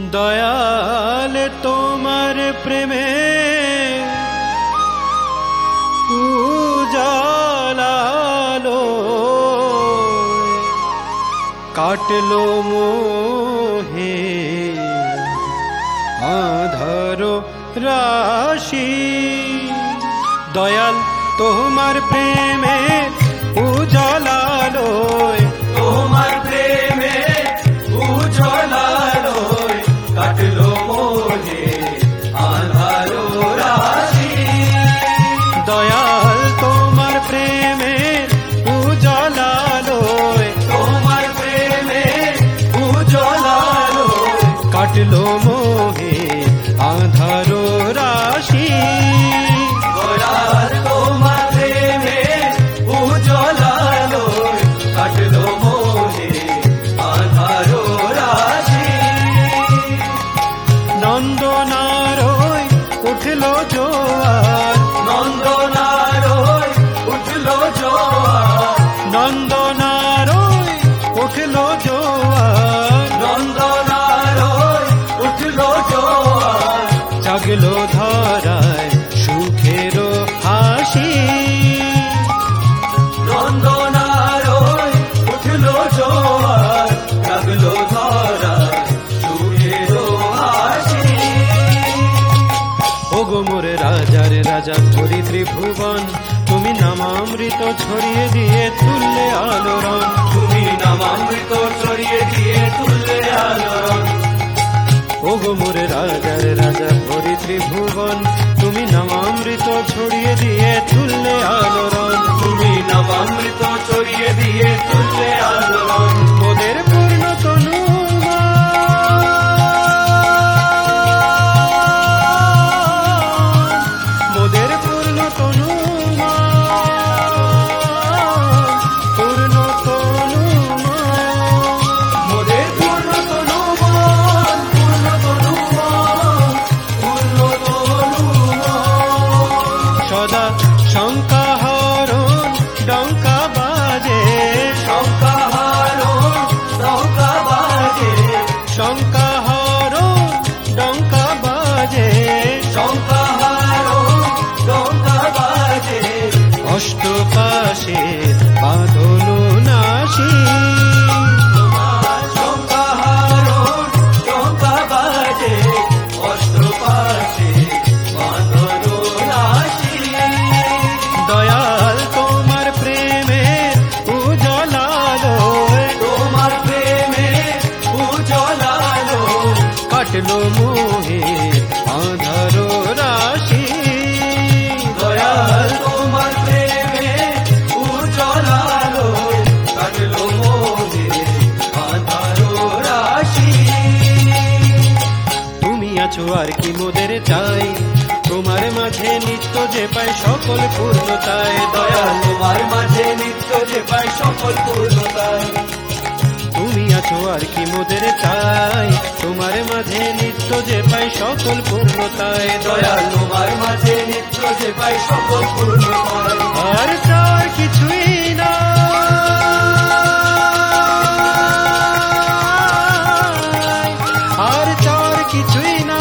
দয়াল তোমার প্রেমে উজালালো কাটলো মোহে আঁধার রাশি। দয়াল তোমার প্রেমে উজালালো তোমার প্রেমে উজালালো কাটলো মোহে আঁধার রাশি। দয়াল তোমার প্রেমে উজালালো তোমার প্রেমে উজালালো কাটলো মোহে আঁধার রাশি। দয়াল তোমার প্রেমে উজালালো কাটলো মোহে আঁধার রাশি। নন্দনারয় উঠলো জোয়ার নন্দনারয় উঠলো জোয়ার নন্দনারয় উঠলো জোয়ার নন্দনারয় উঠলো জোয়ার জাগলো ধরায় সুখের হাসি। নন্দনারয় উঠলো জোয়ার জাগলো ধরায় সুখের হাসি। ওগো মোরে রাজার রাজা হরি ত্রিভুবন তুমি নামামৃত ছড়িয়ে দিয়ে তুললে আলোড়ন। তুমি নামামৃত ছড়িয়ে দিয়ে তুললে আলোড়ন। ওগো মোরে রাজার রাজা হরি ত্রিভুবন তুমি নামামৃত ছড়িয়ে দিয়ে তুললে আলোড়ন। তুমি নামামৃত ছড়িয়ে দিয়ে তুললে আলোড়ন। মোদের পূর্ণ তনু মোদের পূর্ণ তনু পূর্ণ তনু মোদের পূর্ণ তনুমন পূর্ণ তনুমন পূর্ণ তনুমন। সদা শঙ্কাহরণ ডঙ্কা বাজে শঙ্কাহারণ নৌকা বাজে শঙ্কাহরণ ডঙ্কা বাজে শঙ্কাহারণ নৌকা বাজে অষ্টপাশে বাঁধলো নাশি। তোমার শঙ্কাহারণ নৌকা বাজে অষ্টপাশে বাঁধলো রাশি। দয়াল তোমার প্রেমে উজালালো তোমার প্রেমে উজালালো কাটলো মোহে আঁধার রাশি। দয়াল তোমার প্রেমে উজালালো কাটলো মোহে আঁধার রাশি। তুমি আছো আর কি মোদের চাই তোমার মাঝে নিত্য যে পায় সকল পূর্ণতায়। দয়াল তোমার মাঝে নিত্য যে পায় সকল পূর্ণতায়। তুমি আছো আর কি মোদের চাই তোমার মাঝে নিত্য যে পায় সকল পূর্ণতায়। দয়াল তোমার মাঝে নিত্য যে পায় সকল পূর্ণতায়। আর চার কিছুই না আর চার কিছুই না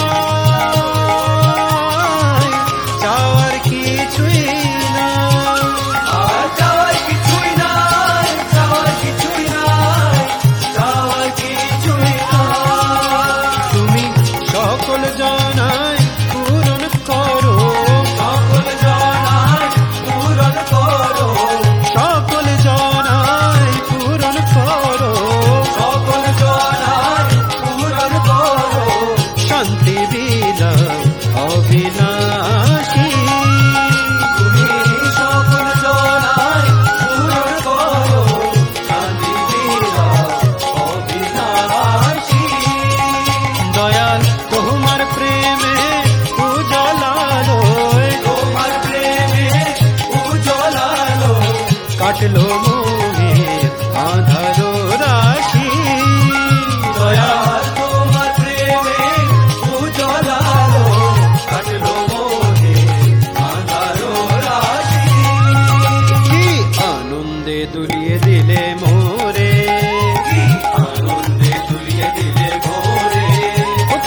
চার কিছুই না আর চাওয়ার কিছুই নাই চাওয়ার কিছুই নাই চাওয়ার কিছুই নাই। তুমি সকল জানাই পূরণ করো সকল জানাই পূরণ করো সকল জানাই পূরণ করো সকল জানাই পূরণ করো। শান্তি বিলাম অবিনাশী। তুমি সকল জানাই পূরণ করো শান্তি বিলাও অবিনাশী। দয়াল তোমার প্রেমে উজালালো তোমার প্রেমে উজালালো কাটলো মোহে আঁধার রাশি। দয়াল তোমার প্রেমে উজালালো কাটলো মোহে আঁধার রাশি। কি আনন্দে দুলিয়ে দিলে মোরে কি আনন্দে দুলিয়ে দিলে ভোরে। ও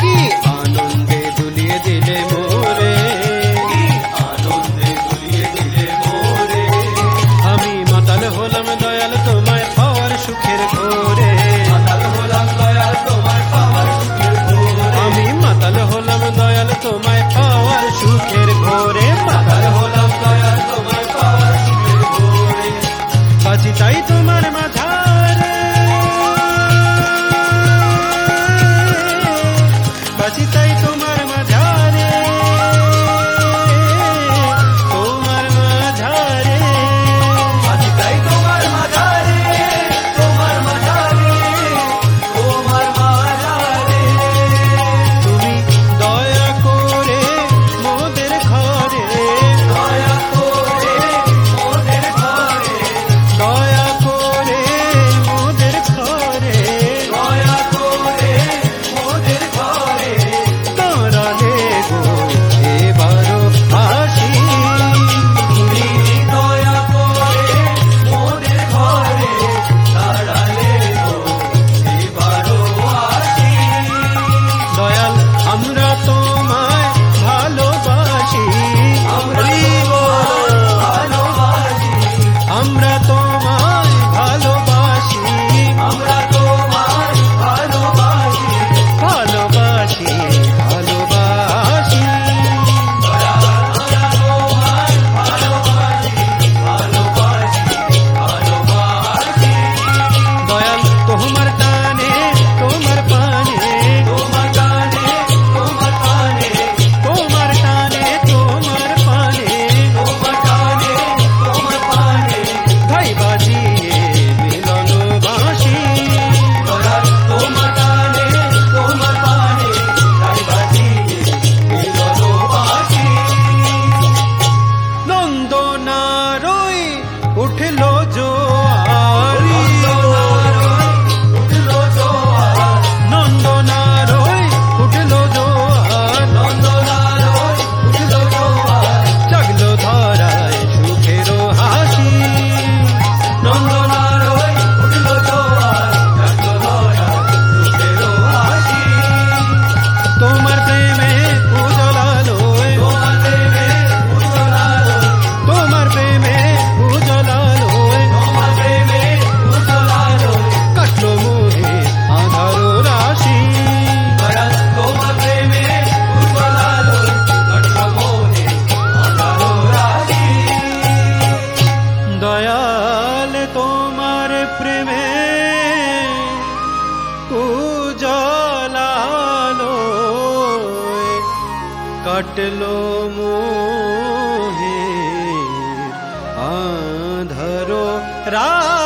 চাই তোমার মাঝারে, তোমার মাঝারে, আজ চাই তোমার মাঝারে, তোমার মাঝারে, তোমার মাঝারে। তুমি দয়া করে মোদের ঘরে, দয়া করে মোদের ঘরে, দয়া করে মোদের ঘরে, দয়া করে মোদের ঘরে, দাঁড়ালে গো এবারও আসি। তুমি দয়া করে মোদের ঘরে দাঁড়ালে গো এবারও আসি। দয়াল আমরা তোমায় ভালোবাসি, আমরা ভালোবাসি, আমরা তোমায় ভালোবাসি, আমরা তোমার ভালোবাসি, ভালোবাসি, ভালোবাসি। আমরা তোমার ভালোবাসি, ভালোবাসি, ভালোবাসি। দয়াল তোমার টানে তোমার পানে, তোমার গানে, তোমার গানে, তোমার টানে তোমার পানে, তোমার গানে, তোমার পানে, ভাই বাজিয়ে মিলন বাঁশি। দয়াল তোমার গানে, তোমার পানে, তাই বাজিয়ে মিলনবাসী। নন্দনারই উঠলো জোয়ারি, উঠলো জোয়ার, নন্দনারই উঠলো জোয়ার, নন্দনারয় উঠলো জোয়ার, জাগলো ধরায় সুখেরও হাসি। নন্দনারয় উঠলো জোয়ার, জাগলো ধরায় সুখেরও হাসি। তোমার প্রেমে উজলালোয়, তোমার প্রেমে উজ্জ্বলালোয়, তোমার প্রেমে উজলালোয়, তোমার প্রেমে উজ্জ্বলালোয়, কাটলো মোহে আধারো রাশি। দয়াল তোমার প্রেমে উজ্জ্বলালোয়, কাটলো মোহে আঁধারো রাশি। দয়াল তোমার প্রেমে উজলালোয়, কাটলো মোহে আঁধারো রাশি।